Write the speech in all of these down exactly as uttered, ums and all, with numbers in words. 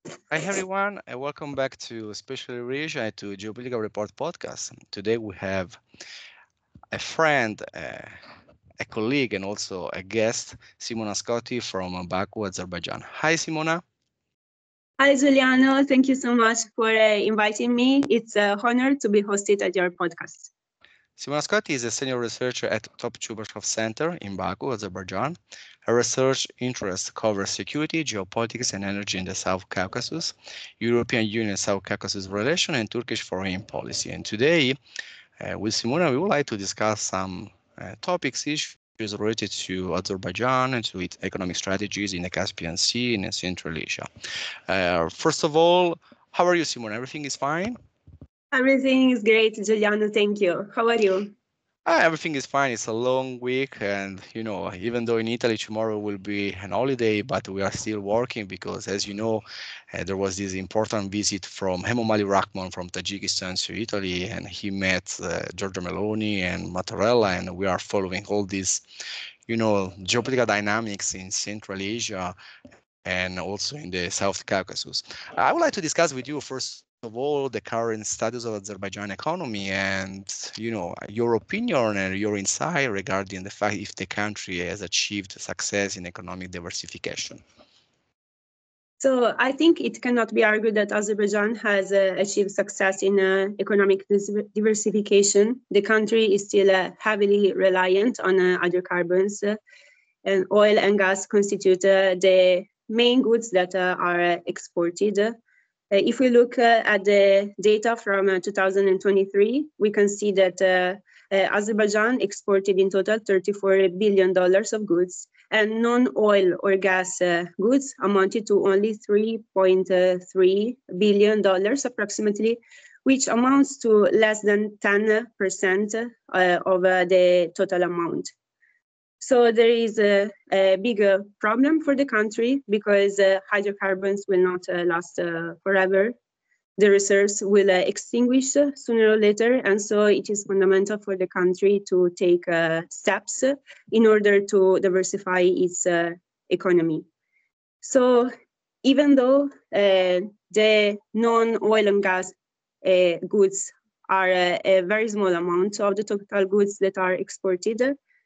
Hi everyone, and welcome back to Special Region and to Geopolitical Report podcast. Today we have a friend, uh, a colleague, and also a guest, Simona Scotti from Baku, Azerbaijan. Hi, Simona. Hi, Giuliano. Thank you so much for uh, inviting me. It's an honor to be hosted at your podcast. Simona Scotti is a senior researcher at Top Chubarshov Center in Baku, Azerbaijan. Her research interests cover security, geopolitics, and energy in the South Caucasus, European Union-South Caucasus relation, and Turkish foreign policy. And today, Uh, with Simona, we would like to discuss some uh, topics, issues related to Azerbaijan and to its economic strategies in the Caspian Sea and in Central Asia. Uh, first of all, how are you, Simona? Everything is fine? Everything is great, Giuliano. Thank you. How are you? Uh, everything is fine. It's a long week, and you know, even though in Italy tomorrow will be an holiday, but we are still working because, as you know, uh, there was this important visit from Emomali Rahmon from Tajikistan to Italy, and he met uh, Giorgia Meloni and Mattarella, and we are following all these, you know, geopolitical dynamics in Central Asia and also in the South Caucasus. I would like to discuss with you, first of all, the current status of Azerbaijan economy and, you know, your opinion and your insight regarding the fact if the country has achieved success in economic diversification. So I think it cannot be argued that Azerbaijan has uh, achieved success in uh, economic dis- diversification. The country is still uh, heavily reliant on uh, hydrocarbons, uh, and oil and gas constitute uh, the main goods that uh, are uh, exported. Uh, if we look uh, at the data from uh, two thousand twenty-three, we can see that uh, uh, Azerbaijan exported in total thirty-four billion dollars of goods, and non-oil or gas uh, goods amounted to only three point three billion dollars approximately, which amounts to less than ten percent uh, of uh, the total amount. So there is a, a bigger problem for the country because uh, hydrocarbons will not uh, last uh, forever. The reserves will uh, extinguish uh, sooner or later, and so it is fundamental for the country to take uh, steps in order to diversify its uh, economy. So even though uh, the non-oil and gas uh, goods are uh, a very small amount of the total goods that are exported,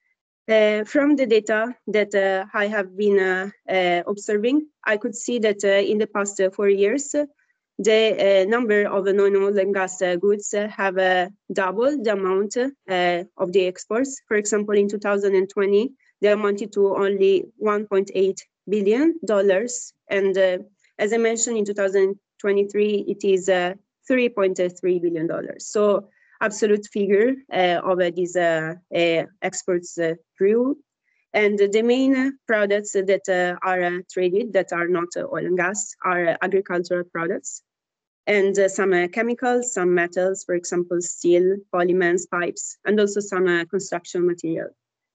uh, from the data that uh, I have been uh, uh, observing, I could see that uh, in the past uh, four years, uh, the uh, number of non-oil and gas uh, goods uh, have uh, doubled the amount uh, of the exports. For example, in two thousand twenty, they amounted to only one point eight billion dollars, and uh, as I mentioned, in two thousand twenty-three, it is uh, three point three billion dollars. So absolute figure uh, of uh, these uh, uh, exports uh, grew. And the main products that uh, are uh, traded that are not uh, oil and gas are uh, agricultural products and uh, some uh, chemicals, some metals, for example, steel, polymers, pipes, and also some uh, construction material.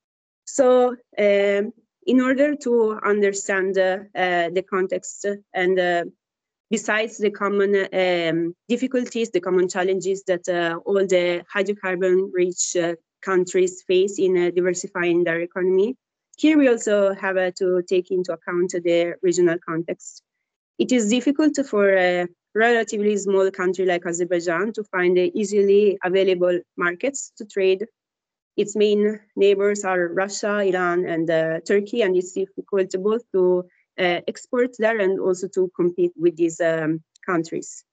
So um, in order to understand uh, uh, the context and uh, besides the common um, difficulties, the common challenges that uh, all the hydrocarbon-rich uh, countries face in uh, diversifying their economy, here we also have uh, to take into account the regional context. It is difficult for a relatively small country like Azerbaijan to find uh, easily available markets to trade. Its main neighbors are Russia, Iran, and uh, Turkey, and it's difficult both to uh, export there and also to compete with these um, countries.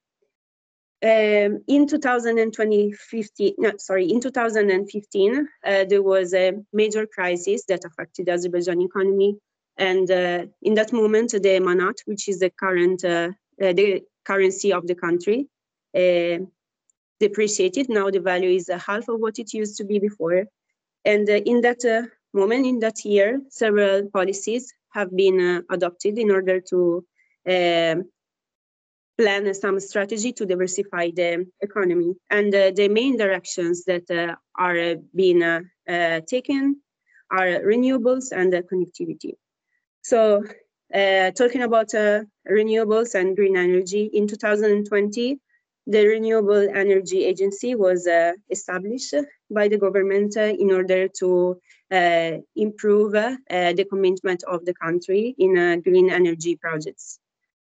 Um, in two thousand twenty, no, sorry, in two thousand fifteen, uh, there was a major crisis that affected the Azerbaijan economy, and uh, in that moment, the manat, which is the current uh, uh, the currency of the country, uh, depreciated. Now the value is uh, half of what it used to be before, and uh, in that uh, moment, in that year, several policies have been uh, adopted in order to um plan some strategy to diversify the economy. And uh, the main directions that uh, are uh, being uh, uh, taken are renewables and uh, connectivity. So, uh, talking about uh, renewables and green energy, in two thousand twenty, the Renewable Energy Agency was uh, established by the government uh, in order to uh, improve uh, the commitment of the country in uh, green energy projects.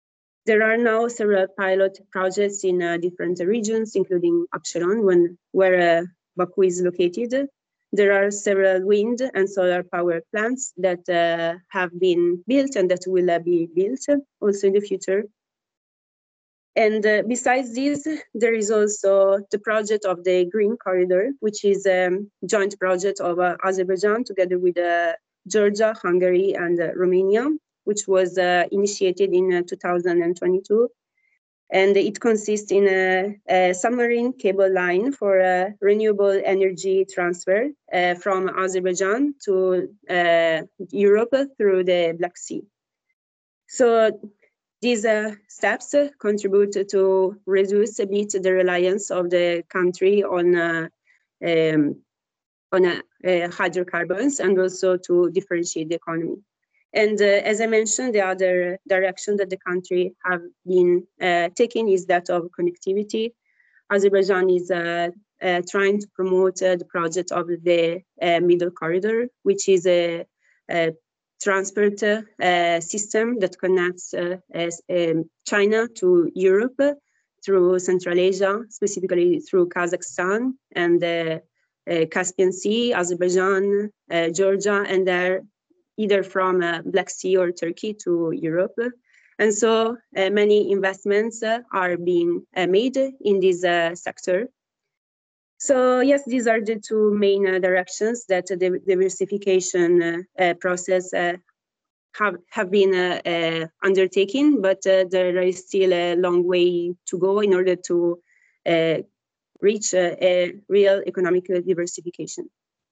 There are now several pilot projects in uh, different regions, including Absheron, when, where uh, Baku is located. There are several wind and solar power plants that uh, have been built and that will uh, be built also in the future. And uh, besides this, there is also the project of the Green Corridor, which is a joint project of uh, Azerbaijan together with uh, Georgia, Hungary, and uh, Romania, which was uh, initiated in uh, two thousand twenty-two. And it consists in a, a submarine cable line for uh, renewable energy transfer uh, from Azerbaijan to uh, Europe through the Black Sea. So these uh, steps uh, contribute to reduce a bit the reliance of the country on uh, um, on uh, uh, hydrocarbons and also to differentiate the economy. And uh, as I mentioned, the other direction that the country have been uh, taking is that of connectivity. Azerbaijan is uh, uh, trying to promote uh, the project of the uh, Middle Corridor, which is a, a transport uh, system that connects uh, as, um, China to Europe through Central Asia, specifically through Kazakhstan and the uh, Caspian Sea, Azerbaijan, uh, Georgia, and there either from uh, Black Sea or Turkey to Europe. And so uh, many investments uh, are being uh, made in this uh, sector. So yes, these are the two main uh, directions that the diversification uh, uh, process uh, have, have been uh, uh, undertaken, but uh, there is still a long way to go in order to uh, reach uh, a real economic diversification.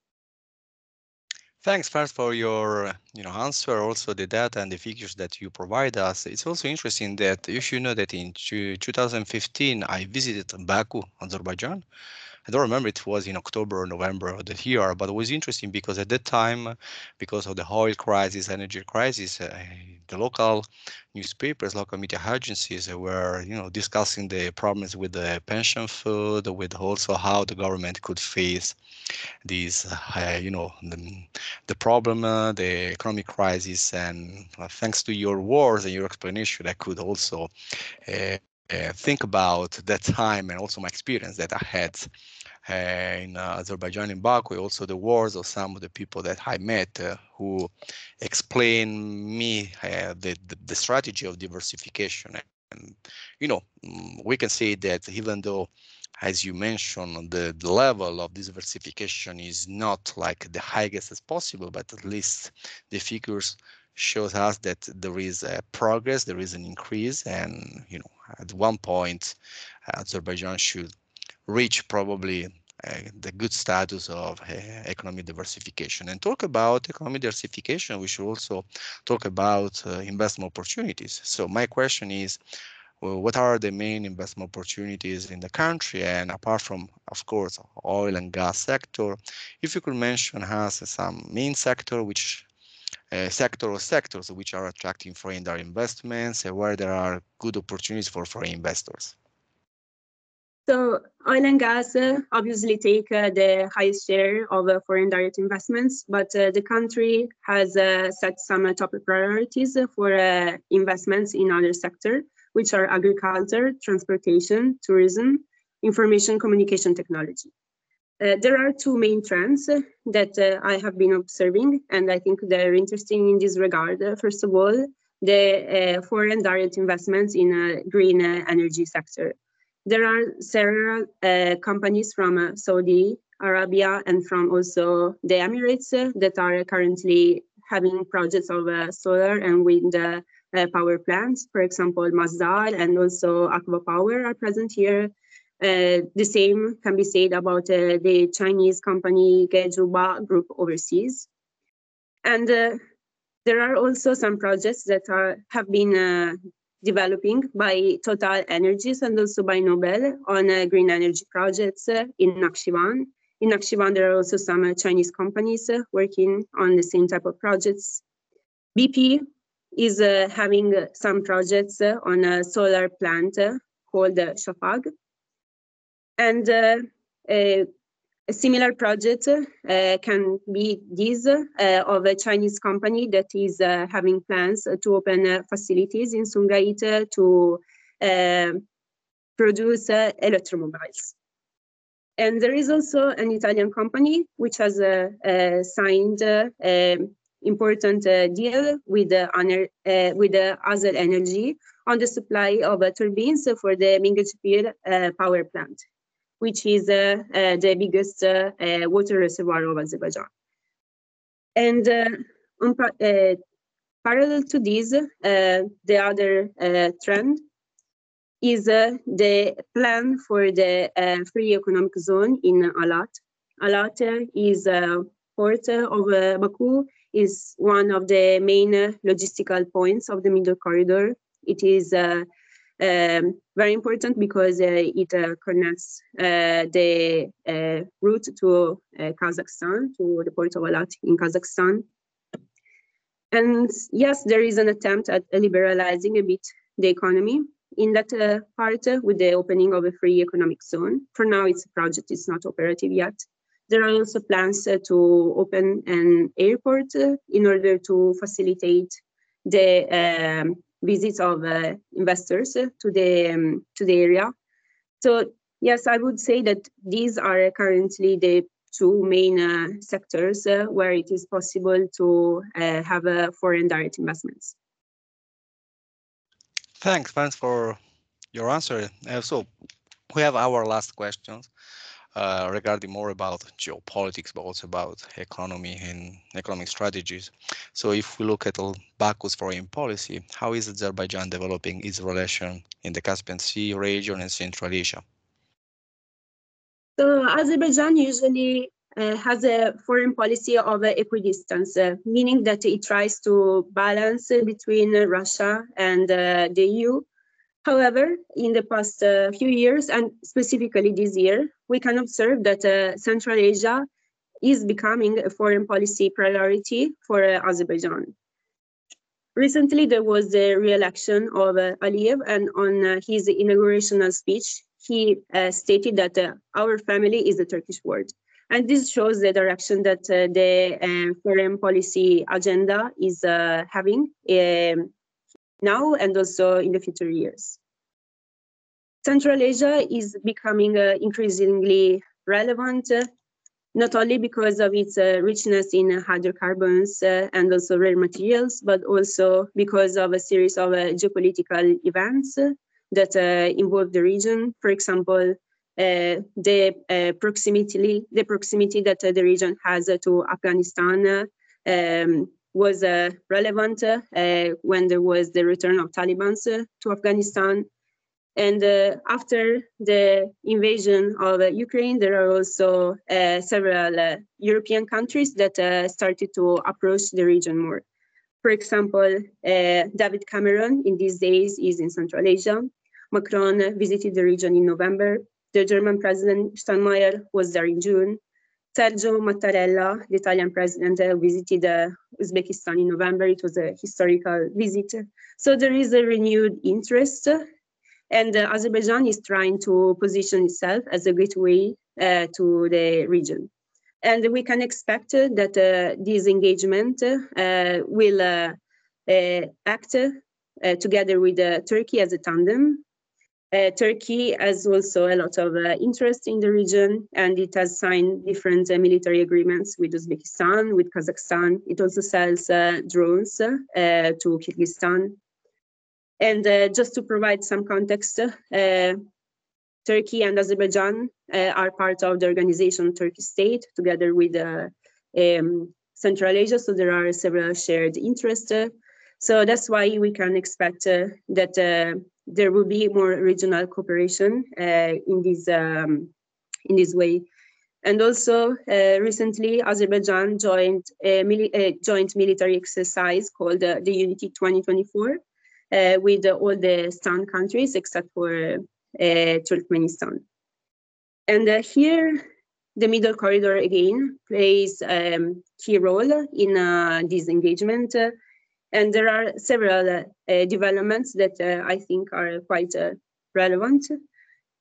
Thanks first for your you know answer, also the data and the figures that you provide us. It's also interesting that you should know that in two thousand fifteen I visited Baku, Azerbaijan. I don't remember it was in October or November of the year, but it was interesting because at that time, because of the oil crisis, energy crisis, uh, the local newspapers, local media agencies were, you know, discussing the problems with the pension fund, with also how the government could face these, uh, you know, the, the problem, uh, the economic crisis, and uh, thanks to your words and your explanation, I could also uh, uh, think about that time and also my experience that I had uh, in uh, Azerbaijan, in Baku, also the words of some of the people that I met uh, who explain me uh, the, the, the strategy of diversification. And, you know, we can say that even though, as you mentioned, the, the level of diversification is not like the highest as possible, but at least the figures shows us that there is a progress, there is an increase, and you know, at one point, Azerbaijan should reach probably uh, the good status of uh, economic diversification. And talk about economic diversification, we should also talk about uh, investment opportunities. So my question is, well, what are the main investment opportunities in the country? And apart from, of course, oil and gas sector, if you could mention us some main sector which uh, sector or sectors which are attracting foreign direct investments and where there are good opportunities for foreign investors. So oil and gas uh, obviously take uh, the highest share of uh, foreign direct investments, but uh, the country has uh, set some uh, top priorities for uh, investments in other sectors, which are agriculture, transportation, tourism, information communication technology. Uh, there are two main trends uh, that uh, I have been observing, and I think they're interesting in this regard. Uh, first of all, the uh, foreign direct investments in uh, green uh, energy sector. There are several uh, companies from uh, Saudi Arabia and from also the Emirates uh, that are currently having projects of uh, solar and wind uh, uh, power plants. For example, Masdar and also Aqua Power are present here. Uh, the same can be said about uh, the Chinese company Gejuba Group overseas. And uh, there are also some projects that are, have been uh, developing by Total Energies and also by Nobel on uh, green energy projects uh, in Nakhchivan. In Nakhchivan, there are also some uh, Chinese companies uh, working on the same type of projects. B P is uh, having uh, some projects uh, on a solar plant uh, called uh, Shafag. And uh, uh, A similar project uh, can be this uh, of a Chinese company that is uh, having plans to open uh, facilities in Sumgait to uh, produce uh, electromobiles. And there is also an Italian company which has uh, uh, signed an uh, important uh, deal with uh, uh, with uh, Hazel Energy on the supply of uh, turbines for the Mingechpir uh, power plant, which is uh, uh, the biggest uh, uh, water reservoir of Azerbaijan. And uh, on pa uh, parallel to this, uh, the other uh, trend is uh, the plan for the uh, free economic zone in Alat. Alat is a port of uh, Baku, is one of the main uh, logistical points of the Middle Corridor. It is uh, um, very important because uh, it uh, connects uh, the uh, route to uh, Kazakhstan, to the port of Alat in Kazakhstan. And yes, there is an attempt at liberalizing a bit the economy in that uh, part uh, with the opening of a free economic zone. For now, it's a project, it's not operative yet. There are also plans uh, to open an airport uh, in order to facilitate the um, visits of uh, investors uh, to the um, to the area. So yes, I would say that these are currently the two main uh, sectors uh, where it is possible to uh, have uh, foreign direct investments. Thanks, thanks for your answer. Uh, so we have our last questions uh, regarding more about geopolitics, but also about economy and economic strategies. So if we look at Baku's foreign policy, how is Azerbaijan developing its relation in the Caspian Sea region and Central Asia? So Azerbaijan usually uh, has a foreign policy of uh, equidistance, uh, meaning that it tries to balance between uh, Russia and uh, the E U. However, in the past uh, few years, and specifically this year, we can observe that uh, Central Asia is becoming a foreign policy priority for uh, Azerbaijan. Recently, there was the re-election of uh, Aliyev, and on uh, his inaugurational speech, he uh, stated that uh, our family is a Turkish word. And this shows the direction that uh, the uh, foreign policy agenda is uh, having um, now and also in the future years. Central Asia is becoming uh, increasingly relevant, uh, not only because of its uh, richness in uh, hydrocarbons uh, and also rare materials, but also because of a series of uh, geopolitical events uh, that uh, involve the region. For example, uh, the uh, proximity, the proximity that uh, the region has uh, to Afghanistan uh, um, was uh, relevant uh, when there was the return of Taliban uh, to Afghanistan. And uh, after the invasion of uh, Ukraine, there are also uh, several uh, European countries that uh, started to approach the region more. For example, uh, David Cameron in these days is in Central Asia. Macron visited the region in November. The German president Steinmeier was there in June. Sergio Mattarella, the Italian president, uh, visited uh, Uzbekistan in November. It was a historical visit. So there is a renewed interest. And uh, Azerbaijan is trying to position itself as a gateway uh, to the region. And we can expect uh, that uh, this engagement uh, will uh, uh, act uh, together with uh, Turkey as a tandem. Uh, Turkey has also a lot of uh, interest in the region, and it has signed different uh, military agreements with Uzbekistan, with Kazakhstan. It also sells uh, drones uh, to Kyrgyzstan. And uh, just to provide some context, uh, Turkey and Azerbaijan uh, are part of the organization Turkish State, together with uh, um, Central Asia. So there are several shared interests. Uh, so that's why we can expect uh, that uh, there will be more regional cooperation uh, in this um, in this way. And also, uh, recently, Azerbaijan joined a, mili a joint military exercise called uh, the Unity twenty twenty-four. Uh, with uh, all the STAN countries except for uh, Turkmenistan. And uh, here, the Middle Corridor again plays a um, key role in uh, this engagement. Uh, and there are several uh, uh, developments that uh, I think are quite uh, relevant.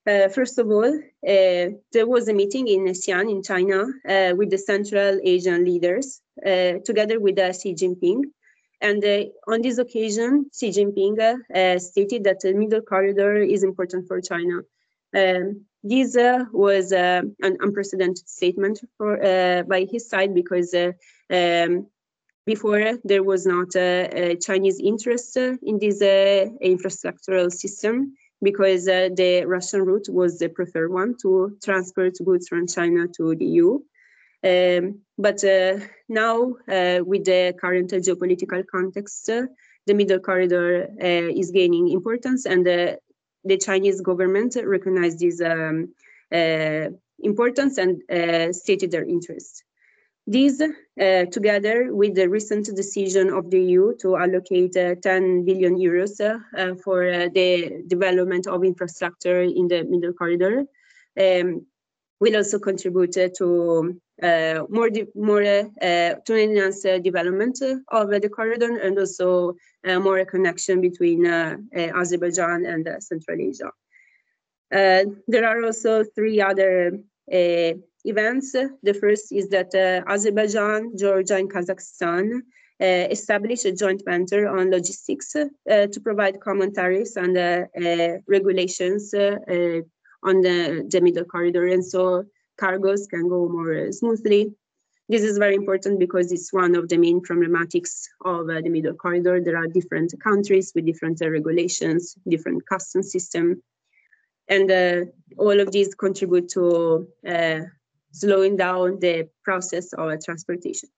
Uh, first of all, uh, there was a meeting in Xi'an in China uh, with the Central Asian leaders, uh, together with uh, Xi Jinping. And uh, on this occasion, Xi Jinping uh, stated that the Middle Corridor is important for China. Um, this uh, was uh, an unprecedented statement for, uh, by his side because uh, um, before there was not uh, a Chinese interest uh, in this uh, infrastructural system, because uh, the Russian route was the preferred one to transport goods from China to the E U. Um, but uh, now, uh, with the current uh, geopolitical context, uh, the Middle Corridor uh, is gaining importance, and uh, the Chinese government recognized this um, uh, importance and uh, stated their interest. This, uh, together with the recent decision of the E U to allocate uh, ten billion euros uh, uh, for uh, the development of infrastructure in the Middle Corridor, um, will also contribute uh, to uh, more, more uh, to enhance uh, development of the corridor, and also uh, more connection between uh, uh, Azerbaijan and uh, Central Asia. Uh, there are also three other uh, events. The first is that uh, Azerbaijan, Georgia, and Kazakhstan uh, established a joint venture on logistics uh, to provide common tariffs and uh, uh, regulations uh, uh, on the, the Middle Corridor, and so cargoes can go more smoothly. This is very important because it's one of the main problematics of uh, the Middle Corridor. There are different countries with different uh, regulations, different customs system, and uh, all of these contribute to uh, slowing down the process of uh, transportation.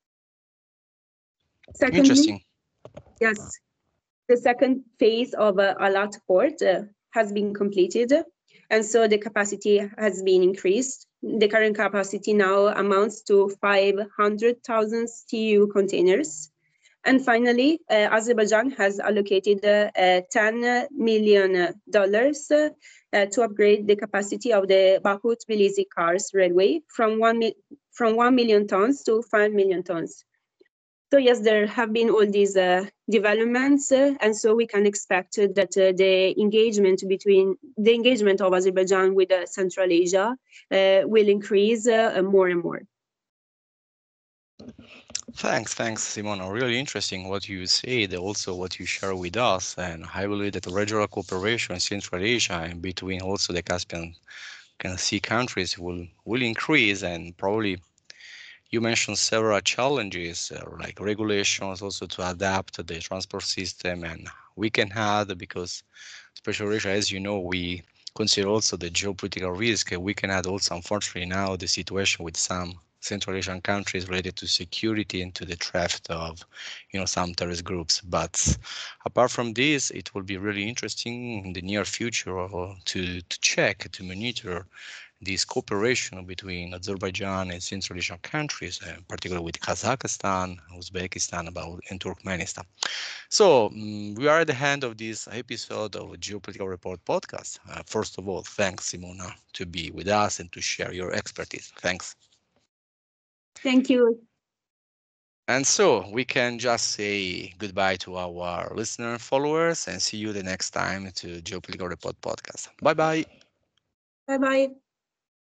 Secondly, Interesting. yes, the second phase of uh, Alat port uh, has been completed, and so the capacity has been increased. The current capacity now amounts to five hundred thousand T E U containers. And finally, uh, Azerbaijan has allocated uh, uh, ten million dollars uh, uh, to upgrade the capacity of the Baku-Tbilisi Kars railway from one, from one million tons to five million tons. So yes, there have been all these uh, developments, uh, and so we can expect uh, that uh, the engagement between the engagement of Azerbaijan with uh, Central Asia uh, will increase uh, more and more. Thanks, thanks, Simona. Really interesting what you said, also what you share with us. And I believe that the regional cooperation in Central Asia and between also the Caspian Sea countries will, will increase. And probably you mentioned several challenges, uh, like regulations, also to adapt to the transport system. And we can add, because especially Asia, as you know, we consider also the geopolitical risk. We can add also, unfortunately, now the situation with some Central Asian countries related to security and to the theft of, you know, some terrorist groups. But apart from this, it will be really interesting in the near future to, to check, to monitor this cooperation between Azerbaijan and Central Asian countries, uh, particularly with Kazakhstan, Uzbekistan, about, and Turkmenistan. So um, we are at the end of this episode of Geopolitical Report podcast. Uh, first of all, thanks, Simona, to be with us and to share your expertise. Thanks. Thank you. And so we can just say goodbye to our listener and followers, and see you the next time to Geopolitical Report podcast. Bye-bye. Bye-bye.